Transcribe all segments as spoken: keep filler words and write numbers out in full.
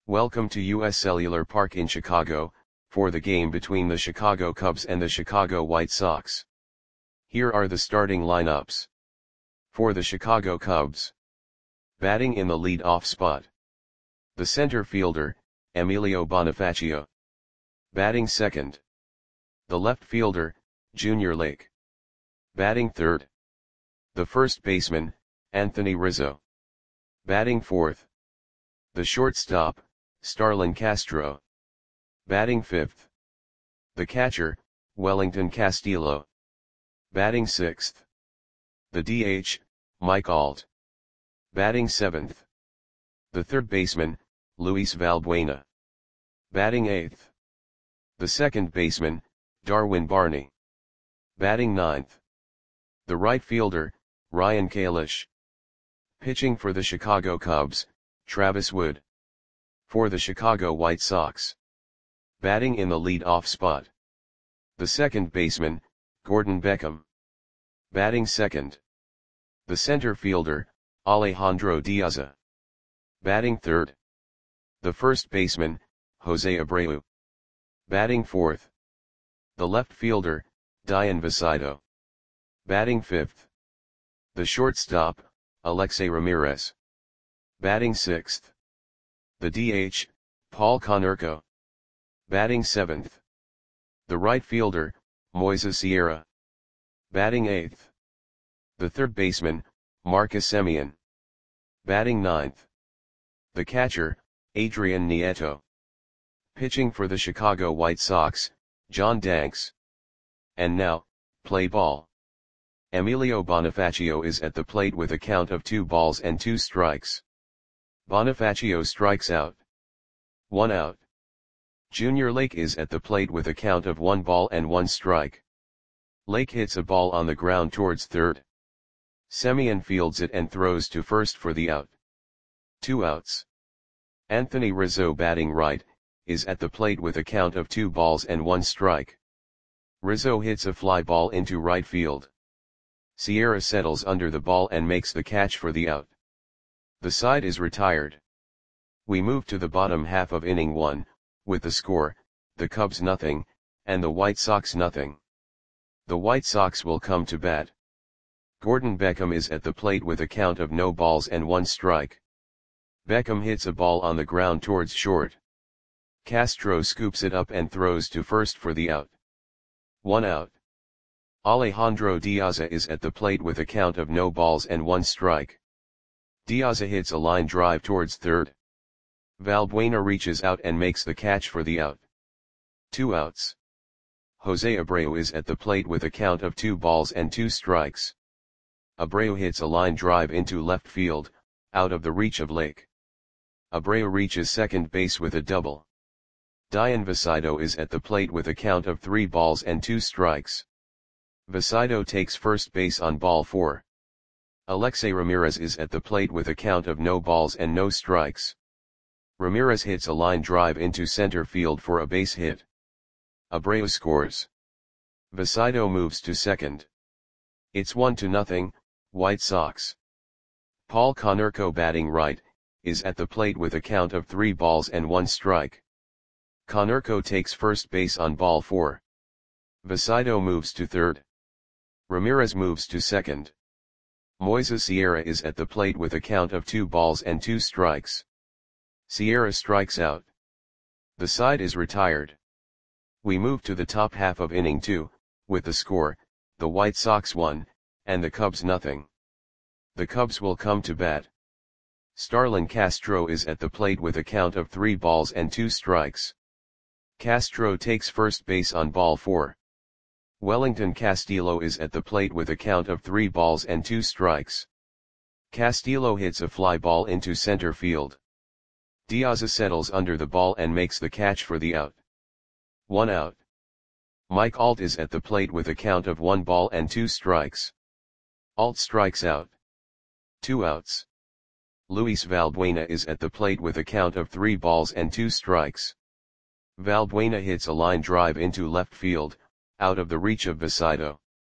Welcome to U S Cellular Park in Chicago, for the game between the Chicago Cubs and the Chicago White Sox. Here are the starting lineups. For the Chicago Cubs. Batting in the lead-off spot. The center fielder, Emilio Bonifacio. Batting second. The left fielder, Junior Lake. Batting third. The first baseman, Anthony Rizzo. Batting fourth. The shortstop, Starlin Castro. Batting fifth. The catcher, Wellington Castillo. Batting sixth. The D H, Mike Alt. Batting seventh. The third baseman, Luis Valbuena. Batting eighth. The second baseman, Darwin Barney. Batting ninth. The right fielder, Ryan Kalish. Pitching for the Chicago Cubs, Travis Wood. For the Chicago White Sox. Batting in the lead-off spot. The second baseman, Gordon Beckham. Batting second. The center fielder, Alejandro Diaza. Batting third. The first baseman, Jose Abreu. Batting fourth. The left fielder, Dian Visaido. Batting fifth. The shortstop, Alexei Ramirez. Batting sixth. The D H, Paul Konerko. Batting seventh. The right fielder, Moises Sierra. Batting eighth. The third baseman, Marcus Semien. Batting ninth. The catcher, Adrian Nieto. Pitching for the Chicago White Sox, John Danks. And now, play ball. Emilio Bonifacio is at the plate with a count of two balls and two strikes. Bonifacio strikes out. One out. Junior Lake is at the plate with a count of one ball and one strike. Lake hits a ball on the ground towards third. Semien fields it and throws to first for the out. Two outs. Anthony Rizzo, batting right, is at the plate with a count of two balls and one strike. Rizzo hits a fly ball into right field. Sierra settles under the ball and makes the catch for the out. The side is retired. We move to the bottom half of inning one, with the score, the Cubs nothing, and the White Sox nothing. The White Sox will come to bat. Gordon Beckham is at the plate with a count of no balls and one strike. Beckham hits a ball on the ground towards short. Castro scoops it up and throws to first for the out. One out. Alejandro Diaza is at the plate with a count of no balls and one strike. Diaza hits a line drive towards third. Valbuena reaches out and makes the catch for the out. Two outs. Jose Abreu is at the plate with a count of two balls and two strikes. Abreu hits a line drive into left field, out of the reach of Lake. Abreu reaches second base with a double. Dian Visaido is at the plate with a count of three balls and two strikes. Visaido takes first base on ball four. Alexei Ramirez is at the plate with a count of no balls and no strikes. Ramirez hits a line drive into center field for a base hit. Abreu scores. Visaido moves to second. It's one to nothing, White Sox. Paul Konerko, batting right, is at the plate with a count of three balls and one strike. Konerko takes first base on ball four. Visaido moves to third. Ramirez moves to second. Moises Sierra is at the plate with a count of two balls and two strikes. Sierra strikes out. The side is retired. We move to the top half of inning two, with the score, the White Sox one, and the Cubs nothing. The Cubs will come to bat. Starlin Castro is at the plate with a count of three balls and two strikes. Castro takes first base on ball four. Wellington Castillo is at the plate with a count of three balls and two strikes. Castillo hits a fly ball into center field. Diaza settles under the ball and makes the catch for the out. One out. Mike Alt is at the plate with a count of one ball and two strikes. Alt strikes out. Two outs. Luis Valbuena is at the plate with a count of three balls and two strikes. Valbuena hits a line drive into left field, out of the reach of Visaido.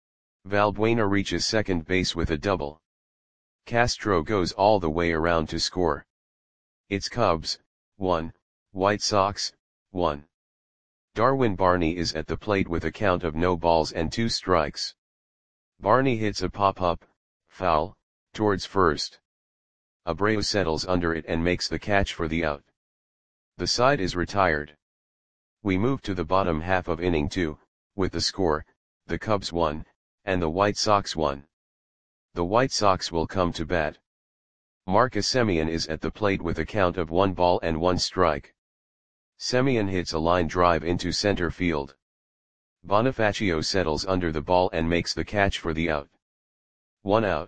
Valbuena reaches second base with a double. Castro goes all the way around to score. It's Cubs, one, White Sox, one. Darwin Barney is at the plate with a count of no balls and two strikes. Barney hits a pop-up, foul, towards first. Abreu settles under it and makes the catch for the out. The side is retired. We move to the bottom half of inning two, with the score, the Cubs won, and the White Sox won. The White Sox will come to bat. Marcus Semien is at the plate with a count of one ball and one strike. Semien hits a line drive into center field. Bonifacio settles under the ball and makes the catch for the out. One out.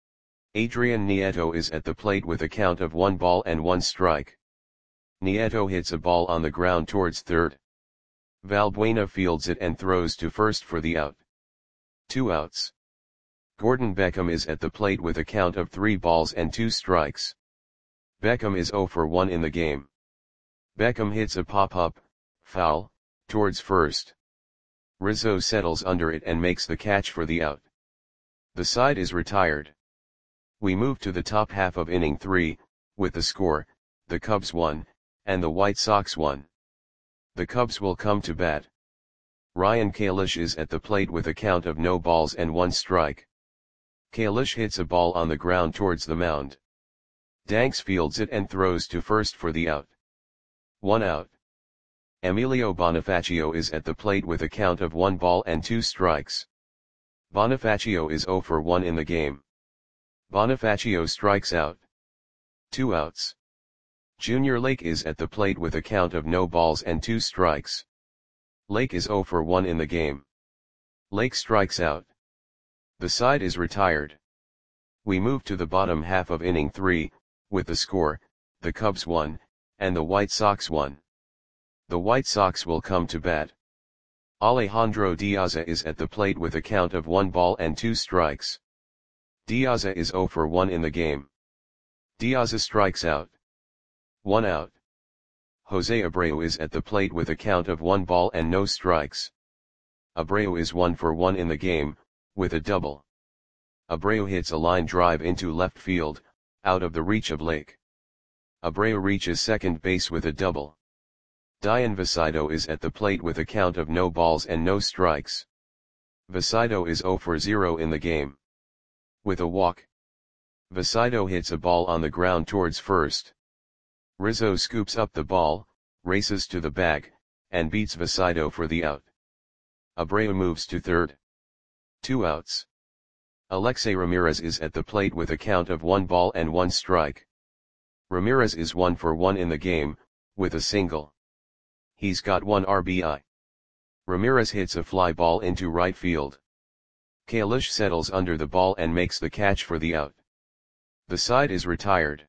Adrian Nieto is at the plate with a count of one ball and one strike. Nieto hits a ball on the ground towards third. Valbuena fields it and throws to first for the out. Two outs. Gordon Beckham is at the plate with a count of three balls and two strikes. Beckham is zero for one in the game. Beckham hits a pop-up, foul, towards first. Rizzo settles under it and makes the catch for the out. The side is retired. We move to the top half of inning three, with the score, the Cubs won, and the White Sox won. The Cubs will come to bat. Ryan Kalish is at the plate with a count of no balls and one strike. Kalish hits a ball on the ground towards the mound. Danks fields it and throws to first for the out. One out. Emilio Bonifacio is at the plate with a count of one ball and two strikes. Bonifacio is zero for one in the game. Bonifacio strikes out. Two outs. Junior Lake is at the plate with a count of no balls and two strikes. Lake is zero for one in the game. Lake strikes out. The side is retired. We move to the bottom half of inning three, with the score, the Cubs won, and the White Sox won. The White Sox will come to bat. Alejandro Diaza is at the plate with a count of one ball and two strikes. Diaza is zero for one in the game. Diaza strikes out. One out. Jose Abreu is at the plate with a count of one ball and no strikes. Abreu is one for one in the game, with a double. Abreu hits a line drive into left field, out of the reach of Lake. Abreu reaches second base with a double. Dian Vasido is at the plate with a count of no balls and no strikes. Vasido is zero for zero in the game. With a walk. Vasido hits a ball on the ground towards first. Rizzo scoops up the ball, races to the bag, and beats Vasido for the out. Abreu moves to third. Two outs. Alexei Ramirez is at the plate with a count of one ball and one strike. Ramirez is one for one in the game, with a single. He's got one R B I. Ramirez hits a fly ball into right field. Kalish settles under the ball and makes the catch for the out. The side is retired.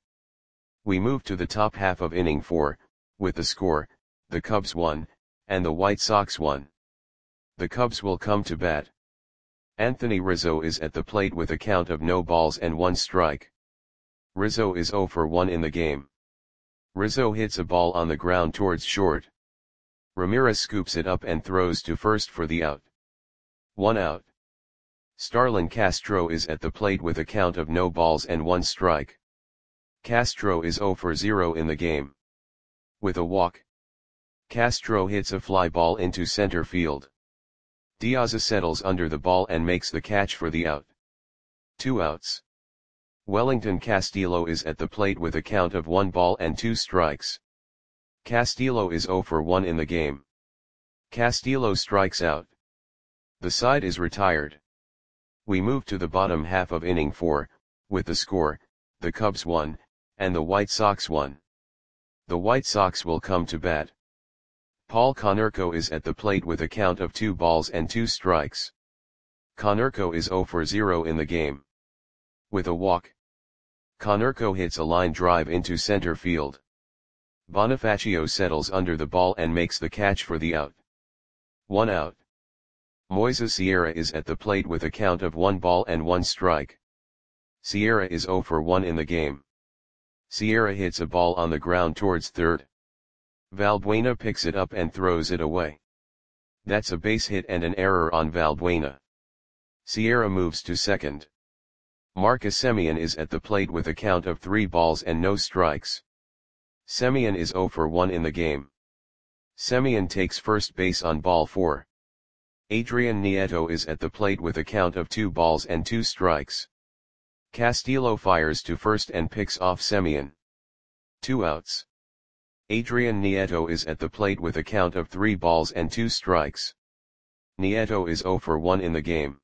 We move to the top half of inning four, with the score, the Cubs won, and the White Sox won. The Cubs will come to bat. Anthony Rizzo is at the plate with a count of no balls and one strike. Rizzo is zero for one in the game. Rizzo hits a ball on the ground towards short. Ramirez scoops it up and throws to first for the out. One out. Starlin Castro is at the plate with a count of no balls and one strike. Castro is zero for zero in the game. With a walk. Castro hits a fly ball into center field. Diaz settles under the ball and makes the catch for the out. Two outs. Wellington Castillo is at the plate with a count of one ball and two strikes. Castillo is zero for one in the game. Castillo strikes out. The side is retired. We move to the bottom half of inning four, with the score, the Cubs won, and the White Sox won. The White Sox will come to bat. Paul Konerko is at the plate with a count of two balls and two strikes. Konerko is zero for zero in the game. With a walk. Konerko hits a line drive into center field. Bonifacio settles under the ball and makes the catch for the out. One out. Moises Sierra is at the plate with a count of one ball and one strike. Sierra is zero for one in the game. Sierra hits a ball on the ground towards third. Valbuena picks it up and throws it away. That's a base hit and an error on Valbuena. Sierra moves to second. Marcus Semien is at the plate with a count of three balls and no strikes. Semien is zero for one in the game. Semien takes first base on ball four. Adrian Nieto is at the plate with a count of two balls and two strikes. Castillo fires to first and picks off Semien. Two outs. Adrian Nieto is at the plate with a count of three balls and two strikes. Nieto is zero for one in the game.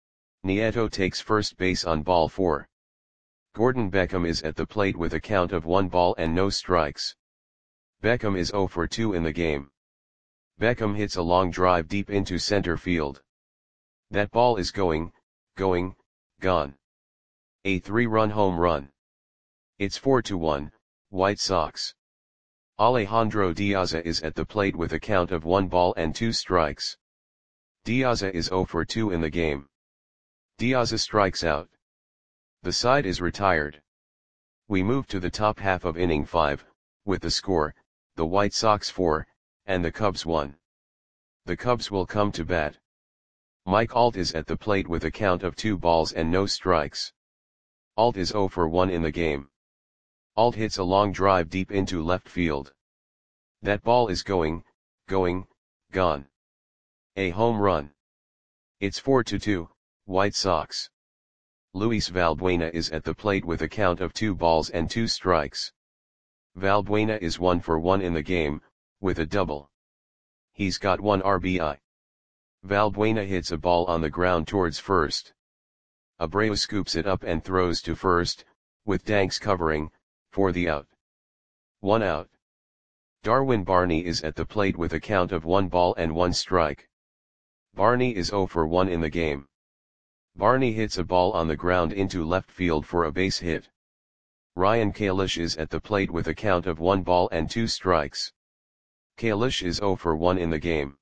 Nieto takes first base on ball four. Gordon Beckham is at the plate with a count of one ball and no strikes. Beckham is zero for two in the game. Beckham hits a long drive deep into center field. That ball is going, going, gone. A three-run home run. It's four to one, White Sox. Alejandro Diaza is at the plate with a count of one ball and two strikes. Diaza is zero for two in the game. Diaza strikes out. The side is retired. We move to the top half of inning five, with the score, the White Sox four, and the Cubs one. The Cubs will come to bat. Mike Alt is at the plate with a count of two balls and no strikes. Alt is zero for one in the game. Alt hits a long drive deep into left field. That ball is going, going, gone. A home run. It's four to two, White Sox. Luis Valbuena is at the plate with a count of two balls and two strikes. Valbuena is one for one in the game, with a double. He's got one R B I. Valbuena hits a ball on the ground towards first. Abreu scoops it up and throws to first, with Danks covering, for the out. One out. Darwin Barney is at the plate with a count of one ball and one strike. Barney is zero for one in the game. Barney hits a ball on the ground into left field for a base hit. Ryan Kalish is at the plate with a count of one ball and two strikes. Kalish is zero for one in the game.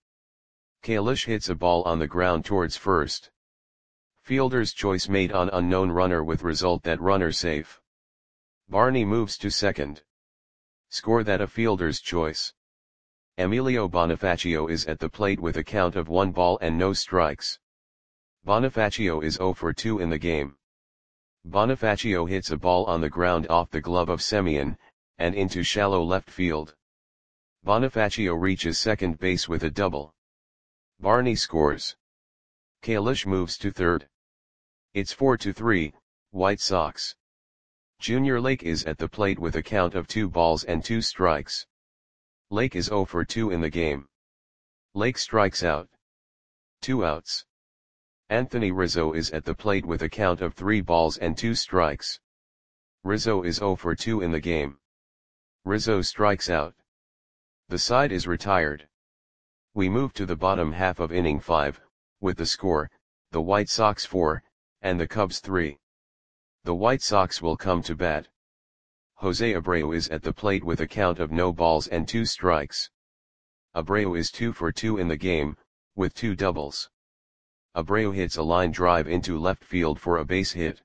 Kalish hits a ball on the ground towards first. Fielder's choice made on unknown runner with result that runner safe. Barney moves to second. Score that a fielder's choice. Emilio Bonifacio is at the plate with a count of one ball and no strikes. Bonifacio is zero for two in the game. Bonifacio hits a ball on the ground off the glove of Semien, and into shallow left field. Bonifacio reaches second base with a double. Barney scores. Kalish moves to third. It's four to three, White Sox. Junior Lake is at the plate with a count of two balls and two strikes. Lake is zero for two in the game. Lake strikes out. Two outs. Anthony Rizzo is at the plate with a count of three balls and two strikes. Rizzo is zero for two in the game. Rizzo strikes out. The side is retired. We move to the bottom half of inning five, with the score, the White Sox four, and the Cubs three. The White Sox will come to bat. Jose Abreu is at the plate with a count of no balls and two strikes. Abreu is two for two in the game, with two doubles. Abreu hits a line drive into left field for a base hit.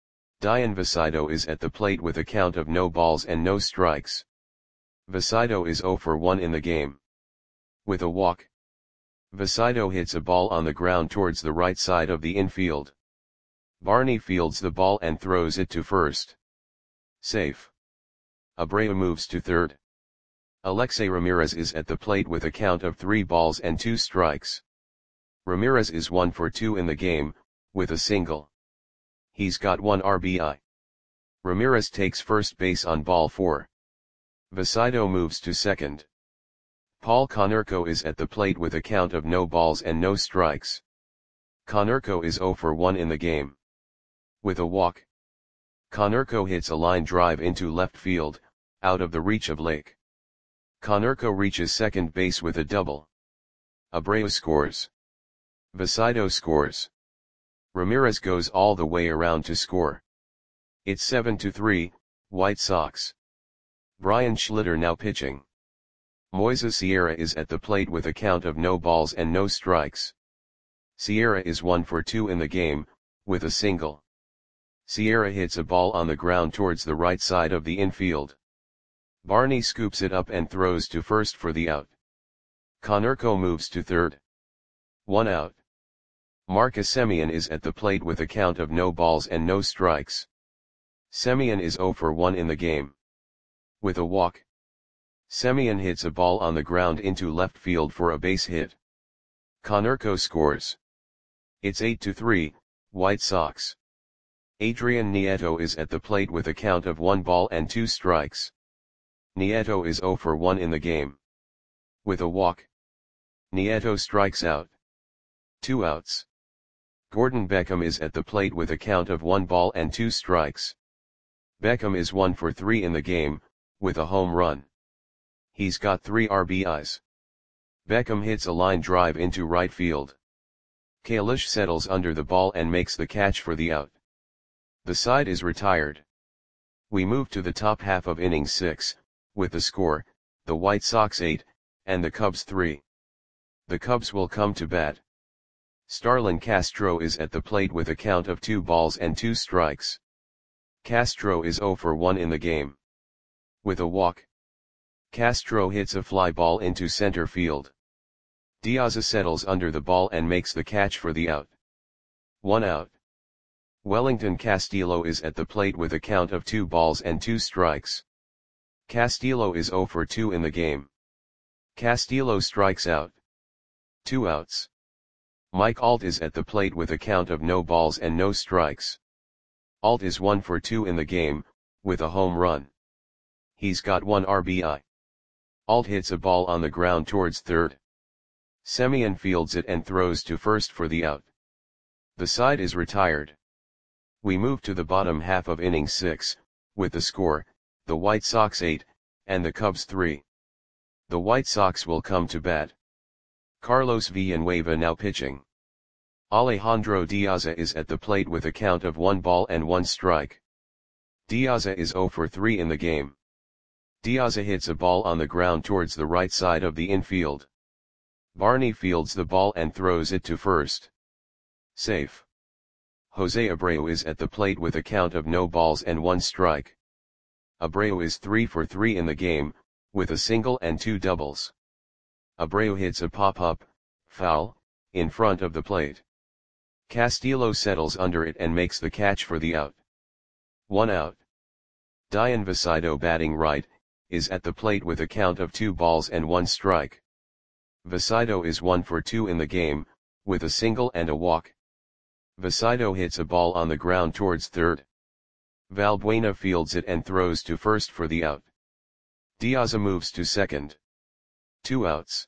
Dian Vasido is at the plate with a count of no balls and no strikes. Vasido is zero for one in the game. With a walk. Vasido hits a ball on the ground towards the right side of the infield. Barney fields the ball and throws it to first. Safe. Abreu moves to third. Alexei Ramirez is at the plate with a count of three balls and two strikes. Ramirez is one for two in the game, with a single. He's got one R B I. Ramirez takes first base on ball four. Vasido moves to second. Paul Konerko is at the plate with a count of no balls and no strikes. Konerko is zero for one in the game. With a walk. Konerko hits a line drive into left field, out of the reach of Lake. Konerko reaches second base with a double. Abreu scores. Vasido scores. Ramirez goes all the way around to score. It's seven to three, White Sox. Brian Schlitter now pitching. Moises Sierra is at the plate with a count of no balls and no strikes. Sierra is one for two in the game, with a single. Sierra hits a ball on the ground towards the right side of the infield. Barney scoops it up and throws to first for the out. Konerko moves to third. One out. Marcus Semien is at the plate with a count of no balls and no strikes. Semien is zero for one in the game. With a walk. Semien hits a ball on the ground into left field for a base hit. Konerko scores. It's eight to three, White Sox. Adrian Nieto is at the plate with a count of one ball and two strikes. Nieto is zero for one in the game. With a walk, Nieto strikes out. Two outs. Gordon Beckham is at the plate with a count of one ball and two strikes. Beckham is one for three in the game, with a home run. He's got three R B Is. Beckham hits a line drive into right field. Kalish settles under the ball and makes the catch for the out. The side is retired. We move to the top half of inning six, with the score, the White Sox eight, and the Cubs three. The Cubs will come to bat. Starlin Castro is at the plate with a count of two balls and two strikes. Castro is zero for one in the game. With a walk, Castro hits a fly ball into center field. Diaz settles under the ball and makes the catch for the out. One out. Wellington Castillo is at the plate with a count of two balls and two strikes. Castillo is zero for two in the game. Castillo strikes out. Two outs. Mike Alt is at the plate with a count of no balls and no strikes. Alt is one for two in the game, with a home run. He's got one R B I. Alt hits a ball on the ground towards third. Semien fields it and throws to first for the out. The side is retired. We move to the bottom half of inning six, with the score, the White Sox eight, and the Cubs three. The White Sox will come to bat. Carlos Villanueva now pitching. Alejandro Diaz is at the plate with a count of one ball and one strike. Diaz is zero for three in the game. Diaz hits a ball on the ground towards the right side of the infield. Barney fields the ball and throws it to first. Safe. Jose Abreu is at the plate with a count of no balls and one strike. Abreu is three for three in the game, with a single and two doubles. Abreu hits a pop-up, foul, in front of the plate. Castillo settles under it and makes the catch for the out. One out. Dian Vasido batting right, is at the plate with a count of two balls and one strike. Vasido is one for two in the game, with a single and a walk. Vasido hits a ball on the ground towards third. Valbuena fields it and throws to first for the out. Diaz moves to second. Two outs.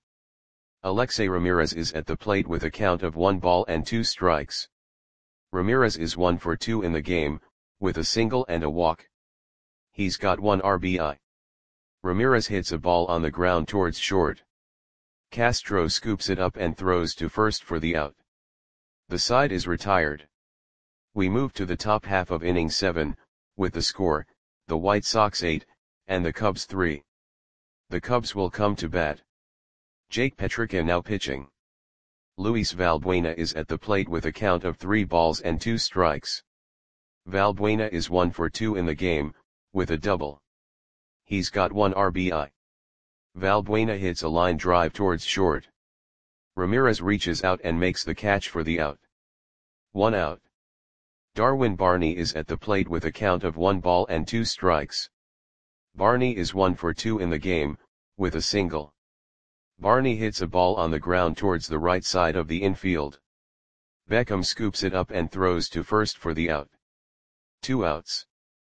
Alexei Ramirez is at the plate with a count of one ball and two strikes. Ramirez is one for two in the game, with a single and a walk. He's got one R B I. Ramirez hits a ball on the ground towards short. Castro scoops it up and throws to first for the out. The side is retired. We move to the top half of inning seven, with the score, the White Sox eight, and the Cubs three. The Cubs will come to bat. Jake Petricka now pitching. Luis Valbuena is at the plate with a count of three balls and two strikes. Valbuena is one for two in the game, with a double. He's got one R B I. Valbuena hits a line drive towards short. Ramirez reaches out and makes the catch for the out. One out. Darwin Barney is at the plate with a count of one ball and two strikes. Barney is one for two in the game, with a single. Barney hits a ball on the ground towards the right side of the infield. Beckham scoops it up and throws to first for the out. Two outs.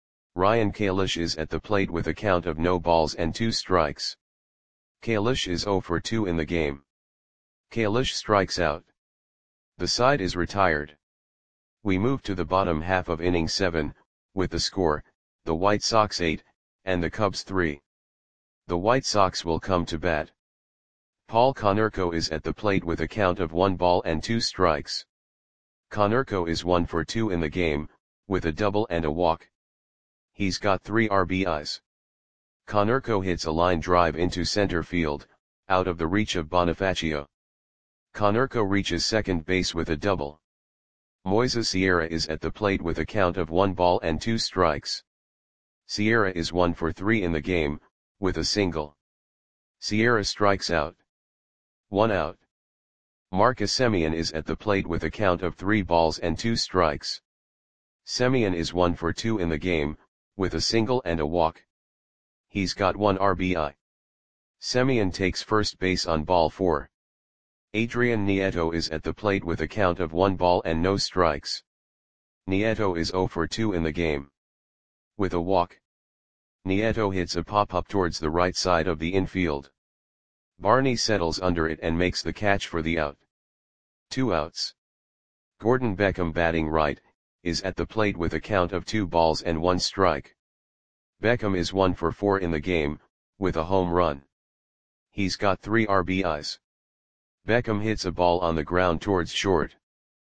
Ryan Kalish is at the plate with a count of no balls and two strikes. Kalish is zero for two in the game. Kalish strikes out. The side is retired. We move to the bottom half of inning seven, with the score, the White Sox eight, and the Cubs three. The White Sox will come to bat. Paul Konerko is at the plate with a count of one ball and two strikes. Konerko is one for two in the game, with a double and a walk. He's got three R B Is. Konerko hits a line drive into center field, out of the reach of Bonifacio. Konerko reaches second base with a double. Moises Sierra is at the plate with a count of one ball and two strikes. Sierra is one for three in the game, with a single. Sierra strikes out. One out. Marcus Semien is at the plate with a count of three balls and two strikes. Semien is one for two in the game, with a single and a walk. He's got one R B I. Semien takes first base on ball four. Adrian Nieto is at the plate with a count of one ball and no strikes. Nieto is zero for two in the game. With a walk, Nieto hits a pop-up towards the right side of the infield. Barney settles under it and makes the catch for the out. Two outs. Gordon Beckham, batting right, is at the plate with a count of two balls and one strike. Beckham is one for four in the game, with a home run. He's got three R B Is. Beckham hits a ball on the ground towards short.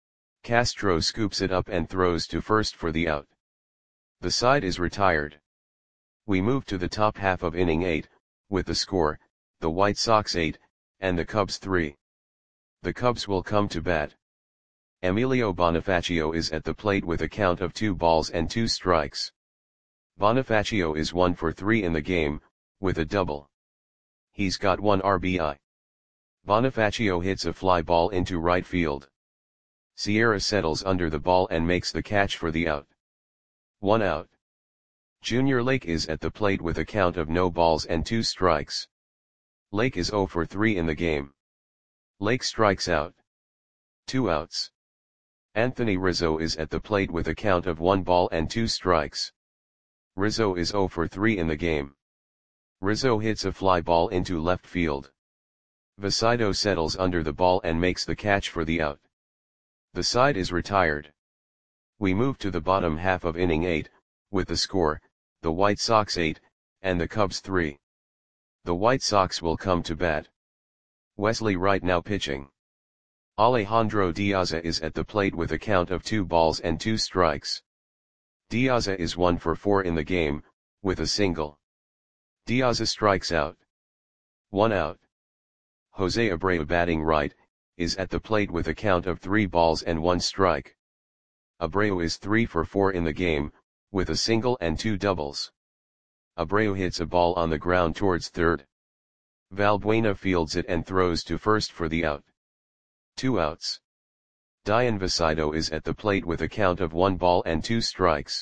Castro scoops it up and throws to first for the out. The side is retired. We move to the top half of inning eight, with the score, the White Sox eight, and the Cubs three. The Cubs will come to bat. Emilio Bonifacio is at the plate with a count of two balls and two strikes. Bonifacio is one for three in the game, with a double. He's got one R B I. Bonifacio hits a fly ball into right field. Sierra settles under the ball and makes the catch for the out. One out. Junior Lake is at the plate with a count of no balls and two strikes. Lake is zero for three in the game. Lake strikes out. Two outs. Anthony Rizzo is at the plate with a count of one ball and two strikes. Rizzo is zero for three in the game. Rizzo hits a fly ball into left field. Vasido settles under the ball and makes the catch for the out. The side is retired. We move to the bottom half of inning eight, with the score, the White Sox eight, and the Cubs three. The White Sox will come to bat. Wesley Wright now pitching. Alejandro Diaza is at the plate with a count of two balls and two strikes. Diaza is one for four in the game, with a single. Diaza strikes out. One out. Jose Abreu, batting right, is at the plate with a count of three balls and one strike. Abreu is three for four in the game, with a single and two doubles. Abreu hits a ball on the ground towards third. Valbuena fields it and throws to first for the out. Two outs. Dian Vasido is at the plate with a count of one ball and two strikes.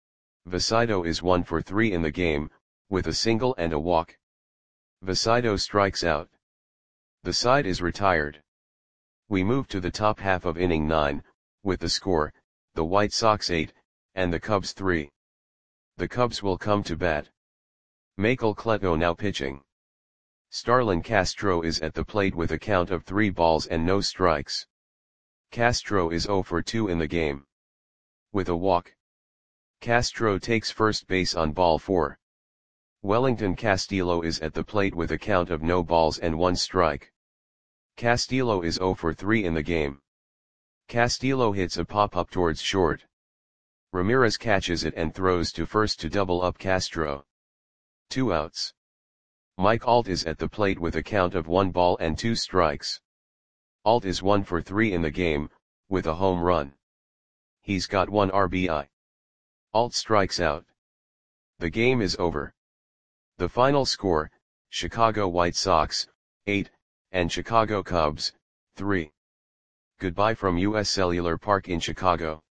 Vasido is one for three in the game, with a single and a walk. Vasido strikes out. The side is retired. We move to the top half of inning nine, with the score, the White Sox eight, and the Cubs three. The Cubs will come to bat. Michael Cleto now pitching. Starlin Castro is at the plate with a count of three balls and no strikes. Castro is zero for two in the game. With a walk, Castro takes first base on ball four. Wellington Castillo is at the plate with a count of no balls and one strike. Castillo is zero for three in the game. Castillo hits a pop-up towards short. Ramirez catches it and throws to first to double up Castro. Two outs. Mike Alt is at the plate with a count of one ball and two strikes. Alt is one for three in the game, with a home run. He's got one R B I. Alt strikes out. The game is over. The final score, Chicago White Sox, eight, and Chicago Cubs, three. Goodbye from U S Cellular Park in Chicago.